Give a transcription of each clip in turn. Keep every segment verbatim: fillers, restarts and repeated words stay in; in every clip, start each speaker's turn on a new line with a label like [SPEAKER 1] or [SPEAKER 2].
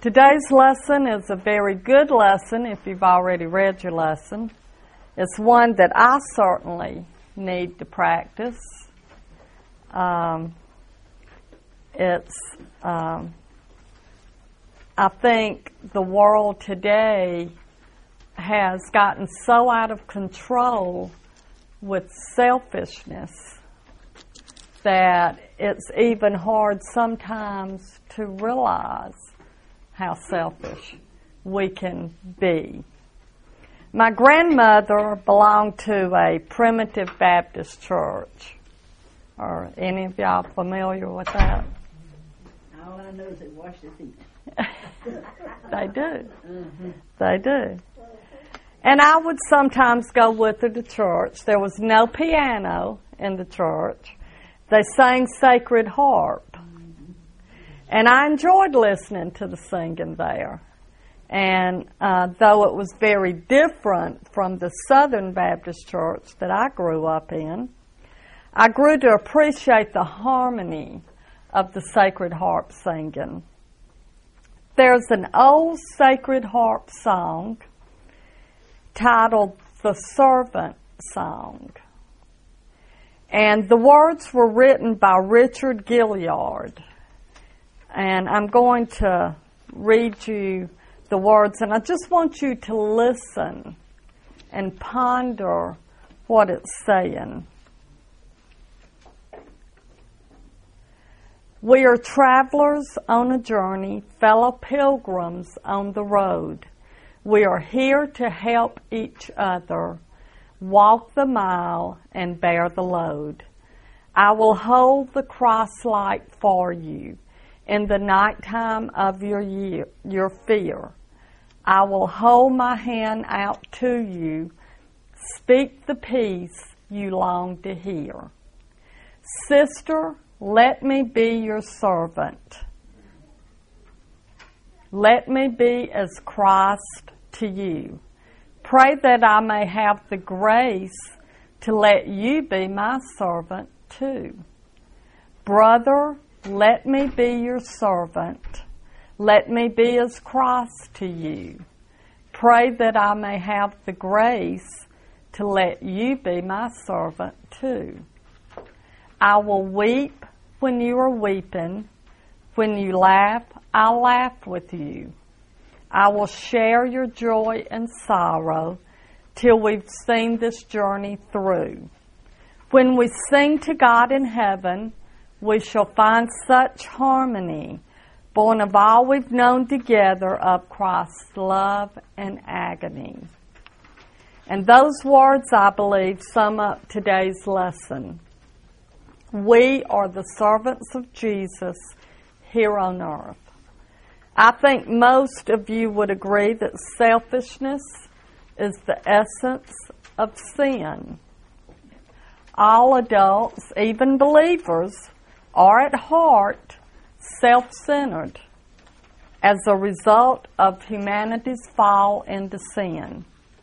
[SPEAKER 1] Today's lesson is a very good lesson if you've already read your lesson. It's one that I certainly need to practice. Um, it's, um, I think the world today has gotten so out of control with selfishness that it's even hard sometimes to realize how selfish we can be. My grandmother belonged to a primitive Baptist church. Are any of y'all familiar with that?
[SPEAKER 2] All I know is it washed his feet.
[SPEAKER 1] They do.
[SPEAKER 2] Mm-hmm.
[SPEAKER 1] They do. And I would sometimes go with her to church. There was no piano in the church. They sang Sacred Harp. And I enjoyed listening to the singing there. And uh, though it was very different from the Southern Baptist church that I grew up in, I grew to appreciate the harmony of the Sacred Harp singing. There's an old Sacred Harp song titled The Servant Song. And the words were written by Richard Gilliard. And I'm going to read you the words, and I just want you to listen and ponder what it's saying. We are travelers on a journey, fellow pilgrims on the road. We are here to help each other, walk the mile and bear the load. I will hold the cross-light for you in the nighttime of your year, your fear. I will hold my hand out to you, speak the peace you long to hear. Sister, let me be your servant. Let me be as Christ to you. Pray that I may have the grace to let you be my servant too. Brother, let me be your servant. Let me be as Christ to you. Pray that I may have the grace to let you be my servant too. I will weep when you are weeping. When you laugh, I'll laugh with you. I will share your joy and sorrow till we've seen this journey through. When we sing to God in heaven, we shall find such harmony, born of all we've known together of Christ's love and agony. And those words, I believe, sum up today's lesson. We are the servants of Jesus here on earth. I think most of you would agree that selfishness is the essence of sin. All adults, even believers, are at heart self-centered as a result of humanity's fall into sin.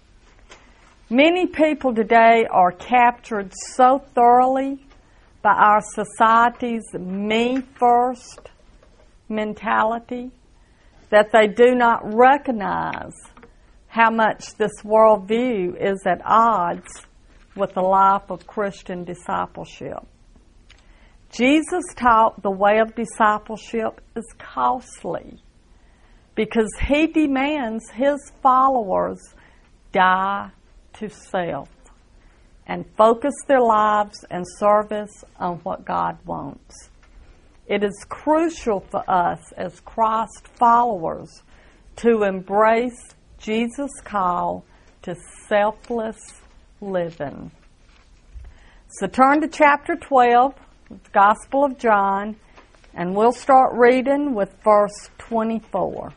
[SPEAKER 1] Many people today are captured so thoroughly by our society's me-first mentality that they do not recognize how much this worldview is at odds with the life of Christian discipleship. Jesus taught the way of discipleship is costly because he demands his followers die to self and focus their lives and service on what God wants. It is crucial for us as Christ followers to embrace Jesus' call to selfless living. So turn to chapter twelve, the Gospel of John, and we'll start reading with verse twenty-four.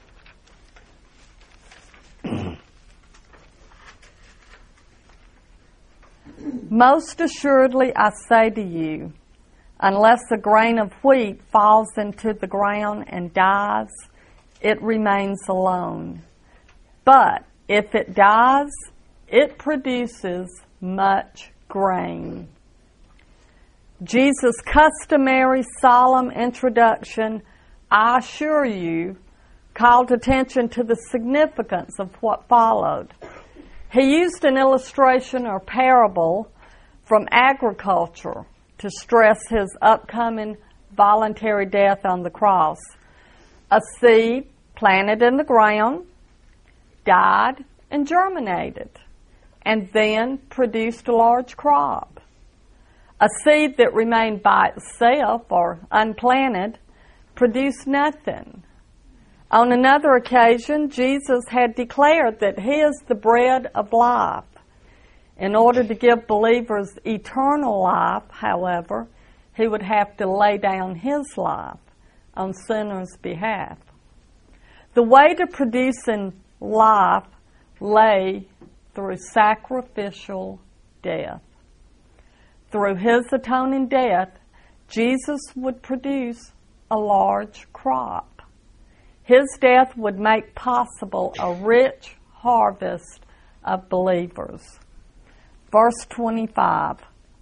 [SPEAKER 1] Most assuredly I say to you, unless a grain of wheat falls into the ground and dies, it remains alone. But if it dies, it produces much grain. Jesus' customary solemn introduction, I assure you, called attention to the significance of what followed. He used an illustration or parable from agriculture to stress his upcoming voluntary death on the cross. A seed planted in the ground, died and germinated, and then produced a large crop. A seed that remained by itself or unplanted produced nothing. On another occasion, Jesus had declared that He is the bread of life. In order to give believers eternal life, however, He would have to lay down His life on sinners' behalf. The way to producing life lay through sacrificial death. Through His atoning death, Jesus would produce a large crop. His death would make possible a rich harvest of believers. Verse twenty-five,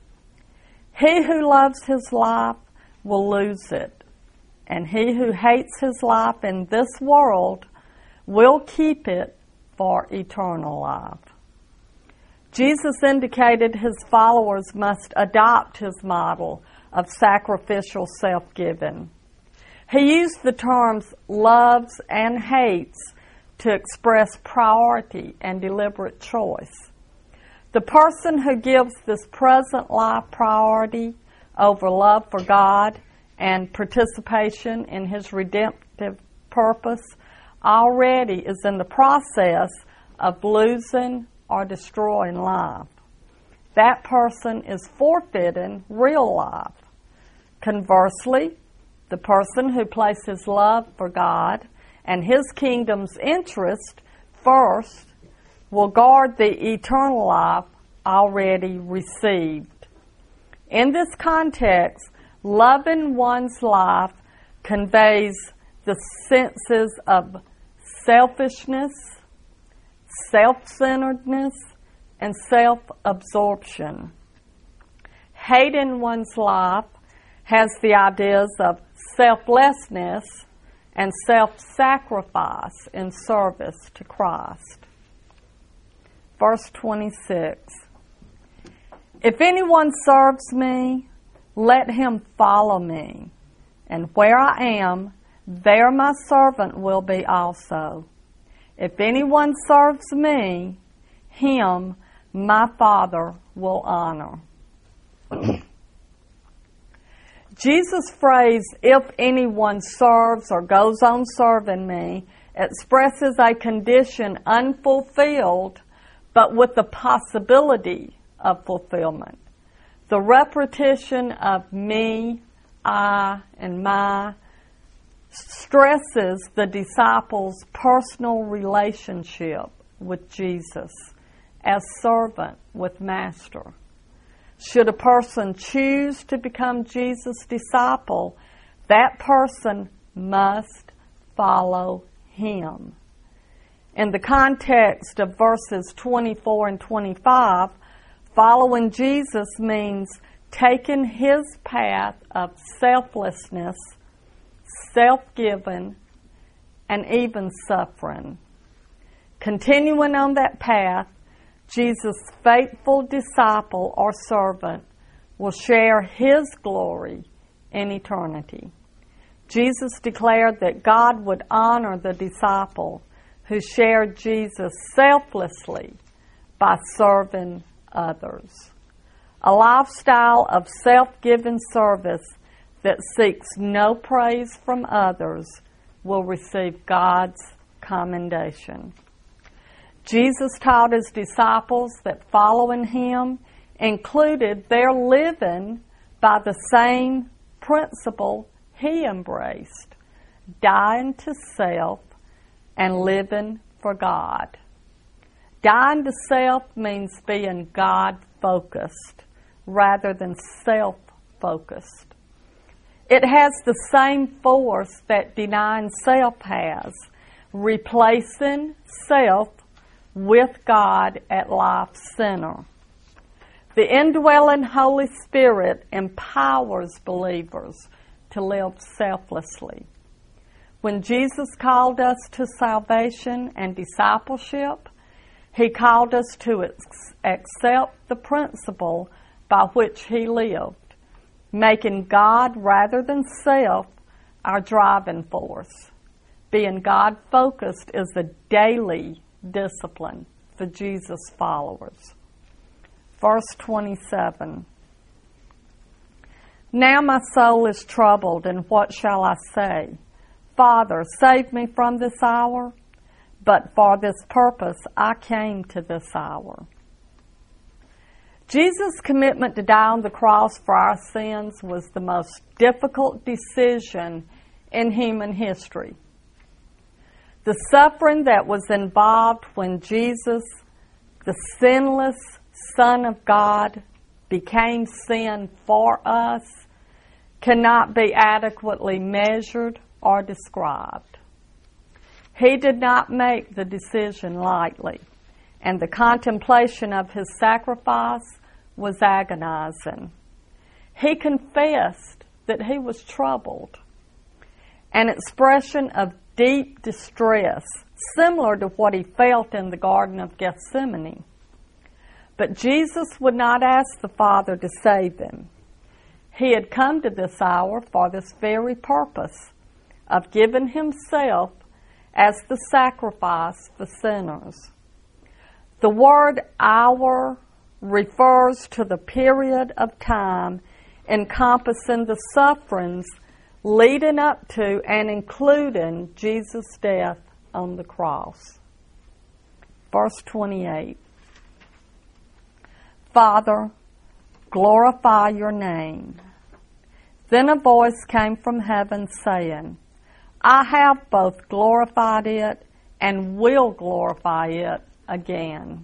[SPEAKER 1] he who loves his life will lose it, and he who hates his life in this world will keep it for eternal life. Jesus indicated His followers must adopt His model of sacrificial self-giving. He used the terms loves and hates to express priority and deliberate choice. The person who gives this present life priority over love for God and participation in His redemptive purpose already is in the process of losing or destroying life. That person is forfeiting real life. Conversely, the person who places love for God and His kingdom's interest first will guard the eternal life already received. In this context, loving one's life conveys the senses of selfishness, self-centeredness, and self-absorption. Hating one's life has the ideas of selflessness and self-sacrifice in service to Christ. Verse twenty-six, if anyone serves me, let him follow me, and where I am, there my servant will be also. If anyone serves me, him my Father will honor. Jesus' phrase, if anyone serves or goes on serving me, expresses a condition unfulfilled, but with the possibility of fulfillment. The repetition of me, I, and my stresses the disciples' personal relationship with Jesus as servant with master. Should a person choose to become Jesus' disciple, that person must follow Him. In the context of verses twenty-four and twenty-five, following Jesus means taking His path of selflessness, self-giving, and even suffering. Continuing on that path, Jesus' faithful disciple or servant will share His glory in eternity. Jesus declared that God would honor the disciple who shared Jesus selflessly by serving others. A lifestyle of self-giving service that seeks no praise from others will receive God's commendation. Jesus taught His disciples that following Him included their living by the same principle He embraced, dying to self and living for God. Dying to self means being God-focused rather than self-focused. It has the same force that denying self has, replacing self with God at life's center. The indwelling Holy Spirit empowers believers to live selflessly. When Jesus called us to salvation and discipleship, He called us to ex- accept the principle by which He lived, making God rather than self our driving force. Being God-focused is a daily discipline for Jesus' followers. Verse twenty-seven. Now my soul is troubled, and what shall I say? Father, save me from this hour. But for this purpose I came to this hour. Jesus' commitment to die on the cross for our sins was the most difficult decision in human history. The suffering that was involved when Jesus, the sinless Son of God, became sin for us cannot be adequately measured or described. He did not make the decision lightly, and the contemplation of His sacrifice was agonizing. He confessed that He was troubled, an expression of deep distress, similar to what He felt in the Garden of Gethsemane. But Jesus would not ask the Father to save Him. He had come to this hour for this very purpose, of giving Himself as the sacrifice for sinners. The word hour refers to the period of time encompassing the sufferings leading up to and including Jesus' death on the cross. Verse twenty-eight. Father, glorify your name. Then a voice came from heaven saying, I have both glorified it and will glorify it again.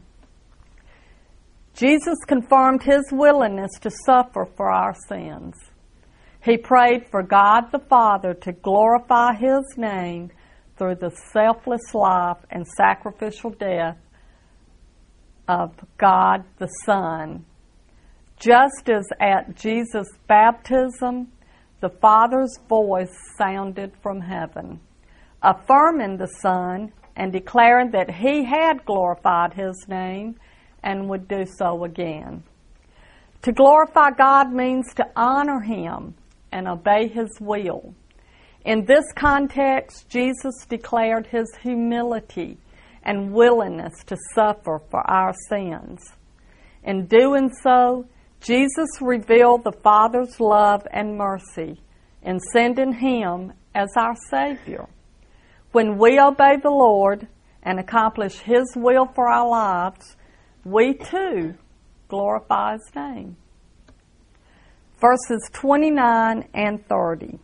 [SPEAKER 1] Jesus confirmed His willingness to suffer for our sins. He prayed for God the Father to glorify His name through the selfless life and sacrificial death of God the Son. Just as at Jesus' baptism, the Father's voice sounded from heaven, affirming the Son and declaring that He had glorified His name and would do so again. To glorify God means to honor Him and obey His will. In this context, Jesus declared His humility and willingness to suffer for our sins. In doing so, Jesus revealed the Father's love and mercy in sending Him as our Savior. When we obey the Lord and accomplish His will for our lives, we too glorify His name. Verses twenty-nine and thirty.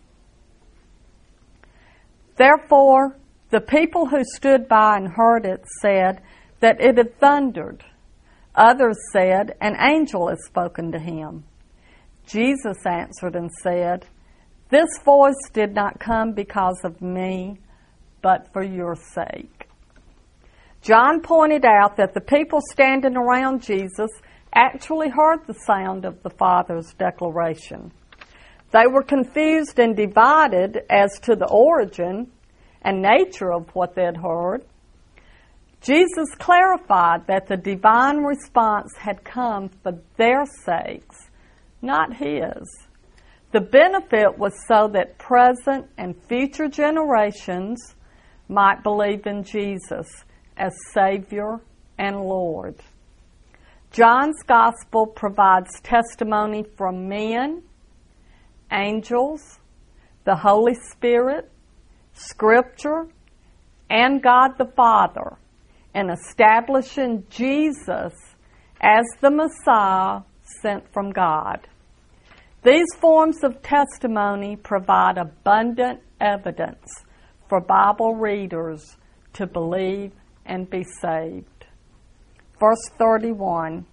[SPEAKER 1] Therefore, the people who stood by and heard it said that it had thundered. Others said, an angel has spoken to him. Jesus answered and said, this voice did not come because of me, but for your sake. John pointed out that the people standing around Jesus actually heard the sound of the Father's declaration. They were confused and divided as to the origin and nature of what they had heard. Jesus clarified that the divine response had come for their sakes, not His. The benefit was so that present and future generations might believe in Jesus as Savior and Lord. John's Gospel provides testimony from men, angels, the Holy Spirit, Scripture, and God the Father in establishing Jesus as the Messiah sent from God. These forms of testimony provide abundant evidence for Bible readers to believe and be saved. Verse thirty-one.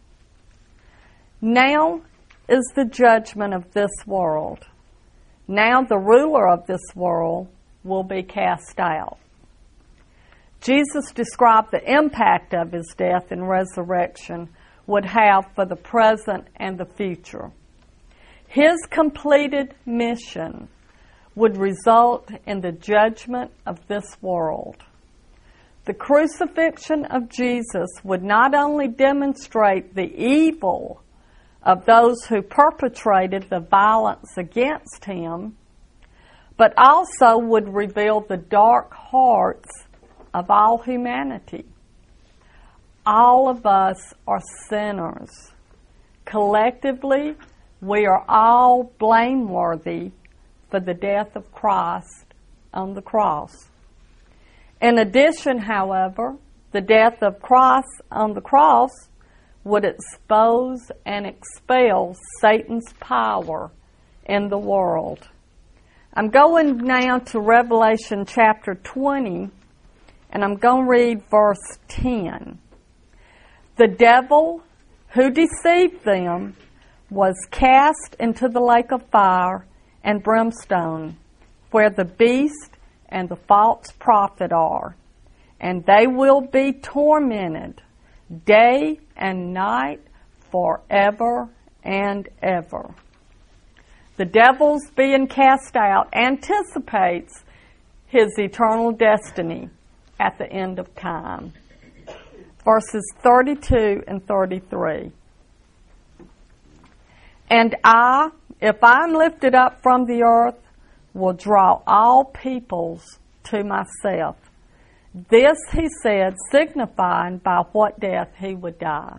[SPEAKER 1] Now is the judgment of this world. Now the ruler of this world will be cast out. Jesus described the impact of His death and resurrection would have for the present and the future. His completed mission would result in the judgment of this world. The crucifixion of Jesus would not only demonstrate the evil of those who perpetrated the violence against him, but also would reveal the dark hearts of all humanity. All of us are sinners. Collectively, we are all blameworthy for the death of Christ on the cross. In addition, however, the death of Christ on the cross would expose and expel Satan's power in the world. I'm going now to Revelation chapter twenty, and I'm going to read verse ten. The devil who deceived them was cast into the lake of fire and brimstone, where the beast and the false prophet are, and they will be tormented day and night forever and ever. The devil's being cast out anticipates his eternal destiny at the end of time. Verses thirty-two and thirty-three. And I, if I am lifted up from the earth, will draw all peoples to myself. This he said, signifying by what death he would die.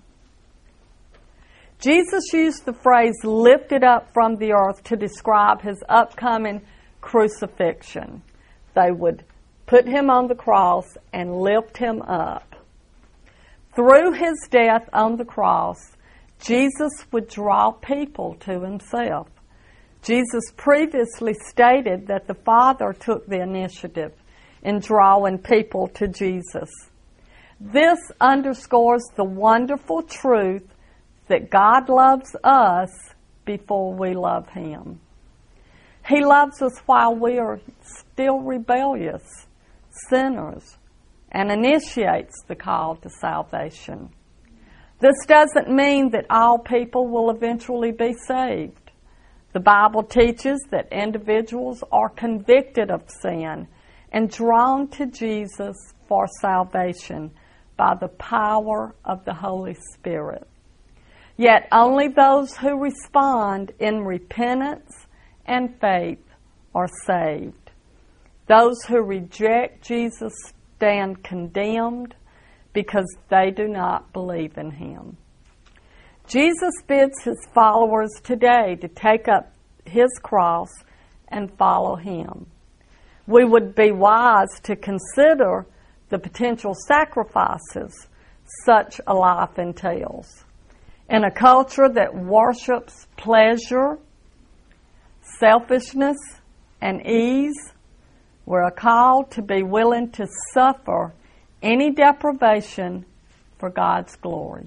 [SPEAKER 1] Jesus used the phrase lifted up from the earth to describe his upcoming crucifixion. They would put him on the cross and lift him up. Through his death on the cross, Jesus would draw people to himself. Jesus previously stated that the Father took the initiative in drawing people to Jesus. This underscores the wonderful truth that God loves us before we love him. He loves us while we are still rebellious sinners and initiates the call to salvation. This doesn't mean that all people will eventually be saved. The Bible teaches that individuals are convicted of sin and drawn to Jesus for salvation by the power of the Holy Spirit. Yet only those who respond in repentance and faith are saved. Those who reject Jesus stand condemned because they do not believe in him. Jesus bids his followers today to take up his cross and follow him. We would be wise to consider the potential sacrifices such a life entails. In a culture that worships pleasure, selfishness, and ease, we're called to be willing to suffer any deprivation for God's glory.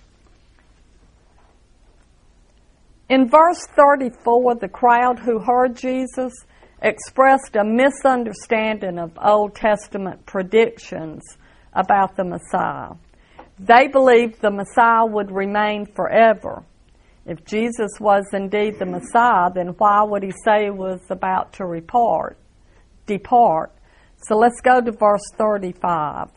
[SPEAKER 1] In verse thirty-four, the crowd who heard Jesus expressed a misunderstanding of Old Testament predictions about the Messiah. They believed the Messiah would remain forever. If Jesus was indeed the Messiah, then why would he say he was about to depart? Depart. So let's go to verse thirty-five.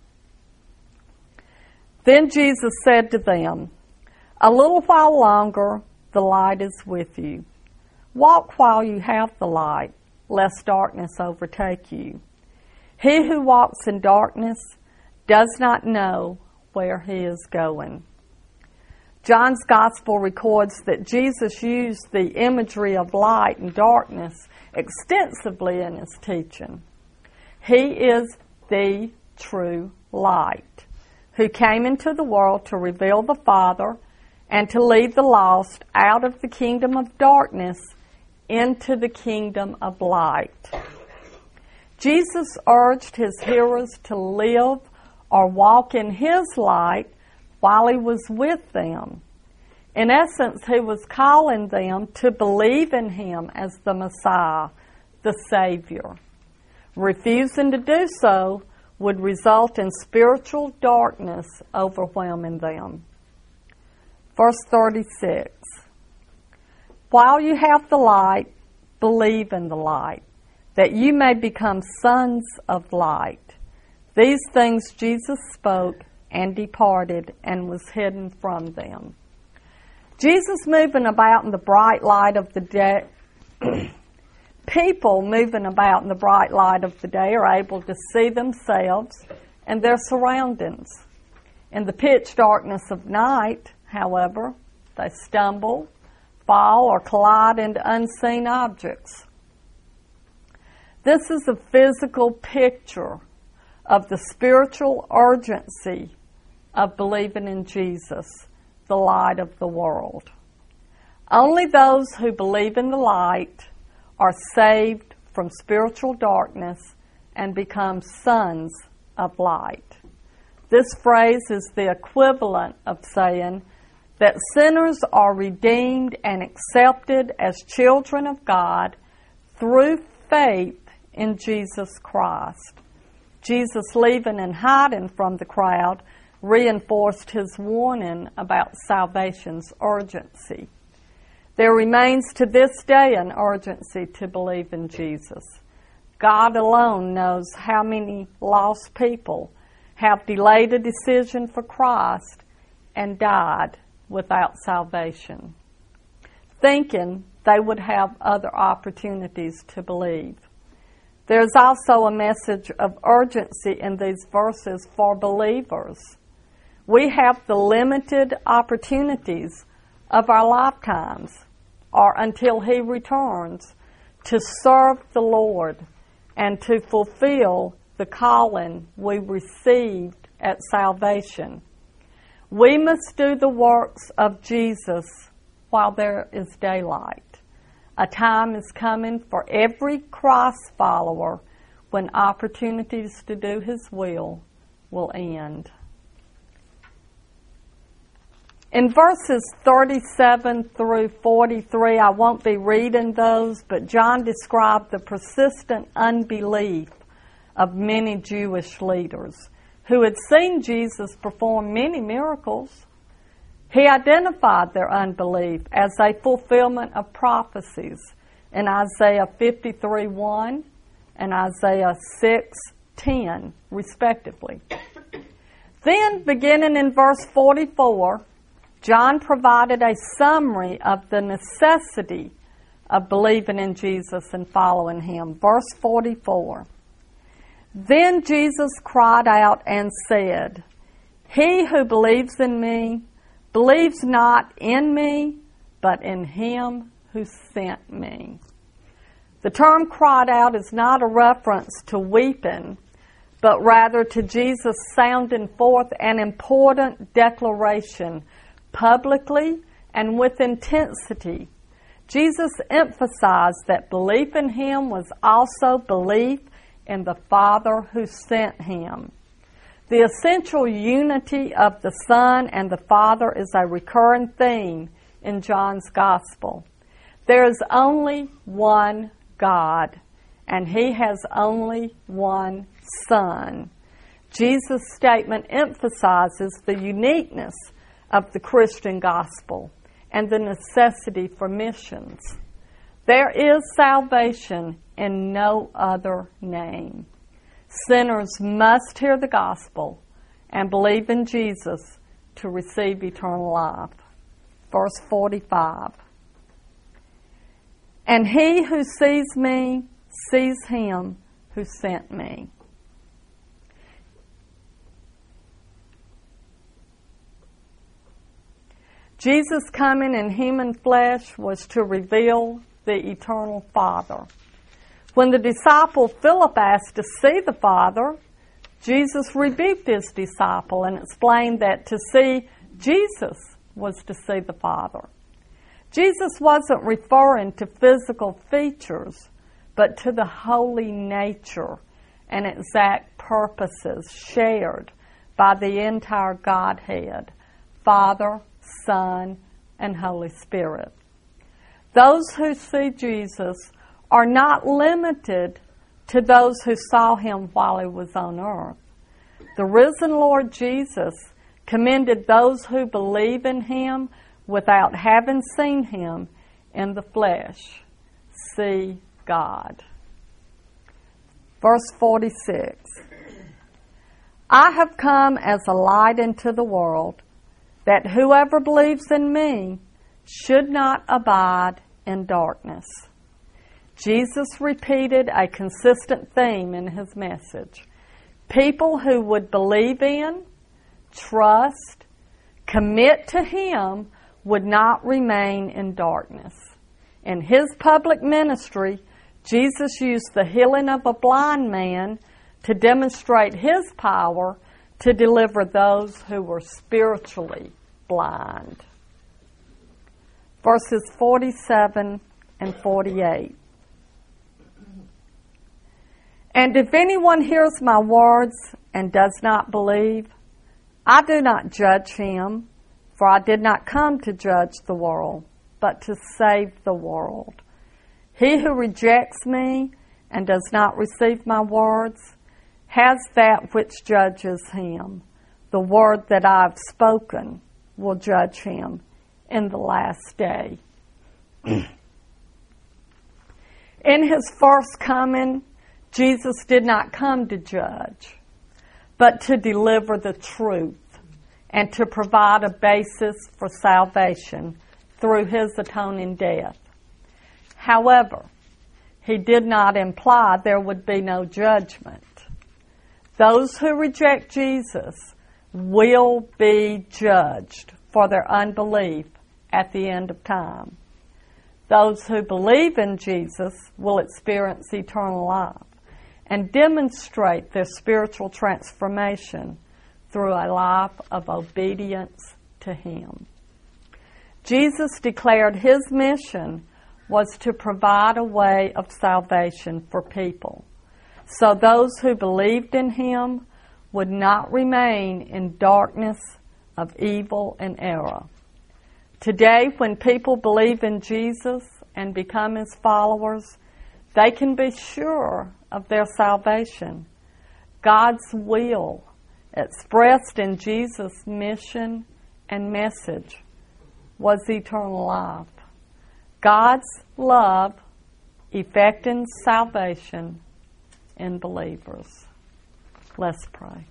[SPEAKER 1] Then Jesus said to them, "A little while longer, the light is with you. Walk while you have the light, lest darkness overtake you. He who walks in darkness does not know where he is going." John's Gospel records that Jesus used the imagery of light and darkness extensively in his teaching. He is the true light, who came into the world to reveal the Father and to lead the lost out of the kingdom of darkness into the kingdom of light. Jesus urged his hearers to live or walk in his light while he was with them. In essence, he was calling them to believe in him as the Messiah, the Savior. Refusing to do so would result in spiritual darkness overwhelming them. Verse thirty-six. While you have the light, believe in the light, that you may become sons of light. These things Jesus spoke and departed and was hidden from them. Jesus moving about in the bright light of the day, people moving about in the bright light of the day are able to see themselves and their surroundings. In the pitch darkness of night, however, they stumble, fall, or collide into unseen objects. This is a physical picture of the spiritual urgency of believing in Jesus, the light of the world. Only those who believe in the light are saved from spiritual darkness and become sons of light. This phrase is the equivalent of saying that sinners are redeemed and accepted as children of God through faith in Jesus Christ. Jesus leaving and hiding from the crowd reinforced his warning about salvation's urgency. There remains to this day an urgency to believe in Jesus. God alone knows how many lost people have delayed a decision for Christ and died without salvation, thinking they would have other opportunities to believe. There's also a message of urgency in these verses for believers. We have the limited opportunities of our lifetimes, or until He returns, to serve the Lord and to fulfill the calling we received at salvation. We must do the works of Jesus while there is daylight. A time is coming for every Christ follower when opportunities to do His will will end. In verses thirty-seven through forty-three, I won't be reading those, but John described the persistent unbelief of many Jewish leaders who had seen Jesus perform many miracles. He identified their unbelief as a fulfillment of prophecies in Isaiah fifty-three one and Isaiah six ten, respectively. Then, beginning in verse forty-four, John provided a summary of the necessity of believing in Jesus and following Him. Verse forty-four. Then Jesus cried out and said, "He who believes in me, believes not in me, but in Him who sent me." The term cried out is not a reference to weeping, but rather to Jesus sounding forth an important declaration publicly and with intensity. Jesus emphasized that belief in Him was also belief in the Father who sent Him. The essential unity of the Son and the Father is a recurring theme in John's Gospel. There is only one God, and He has only one Son. Jesus' statement emphasizes the uniqueness of the Christian gospel and the necessity for missions. There is salvation in no other name. Sinners must hear the gospel and believe in Jesus to receive eternal life. Verse forty-five. And he who sees me sees Him who sent me. Jesus coming in human flesh was to reveal the eternal Father. When the disciple Philip asked to see the Father, Jesus rebuked his disciple and explained that to see Jesus was to see the Father. Jesus wasn't referring to physical features, but to the holy nature and exact purposes shared by the entire Godhead, Father, Son, and Holy Spirit. Those who see Jesus are not limited to those who saw Him while He was on earth. The risen Lord Jesus commended those who believe in Him without having seen Him in the flesh, see God. Verse forty-six. I have come as a light into the world, that whoever believes in me should not abide in darkness. Jesus repeated a consistent theme in his message. People who would believe in, trust, commit to him would not remain in darkness. In his public ministry, Jesus used the healing of a blind man to demonstrate his power to deliver those who were spiritually blind. Verses forty-seven and forty-eight. And if anyone hears my words and does not believe, I do not judge him, for I did not come to judge the world, but to save the world. He who rejects me and does not receive my words has that which judges him. The word that I have spoken will judge him in the last day. In his first coming, Jesus did not come to judge, but to deliver the truth and to provide a basis for salvation through his atoning death. However, he did not imply there would be no judgment. Those who reject Jesus will be judged for their unbelief at the end of time. Those who believe in Jesus will experience eternal life and demonstrate their spiritual transformation through a life of obedience to him. Jesus declared his mission was to provide a way of salvation for people, so those who believed in him would not remain in darkness of evil and error. Today, when people believe in Jesus and become his followers, they can be sure of their salvation. God's will, expressed in Jesus' mission and message, was eternal life. God's love effecting salvation in believers. Let's pray.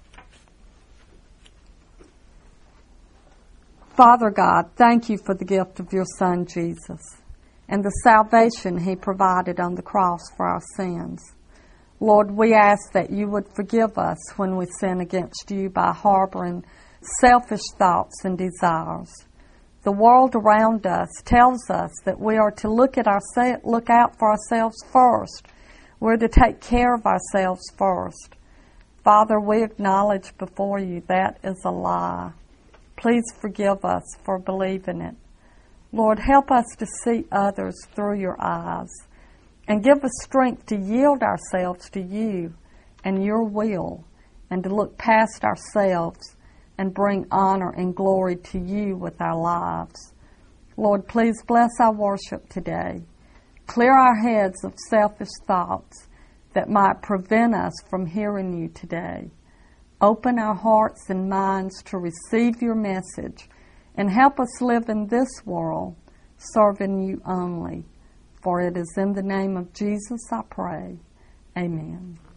[SPEAKER 1] Father God, thank you for the gift of your Son, Jesus, and the salvation he provided on the cross for our sins. Lord, we ask that you would forgive us when we sin against you by harboring selfish thoughts and desires. The world around us tells us that we are to look at ourse- look out for ourselves first. We're to take care of ourselves first. Father, we acknowledge before you that is a lie. Please forgive us for believing it. Lord, help us to see others through your eyes and give us strength to yield ourselves to you and your will and to look past ourselves and bring honor and glory to you with our lives. Lord, please bless our worship today. Clear our heads of selfish thoughts that might prevent us from hearing you today. Open our hearts and minds to receive your message and help us live in this world serving you only. For it is in the name of Jesus I pray. Amen.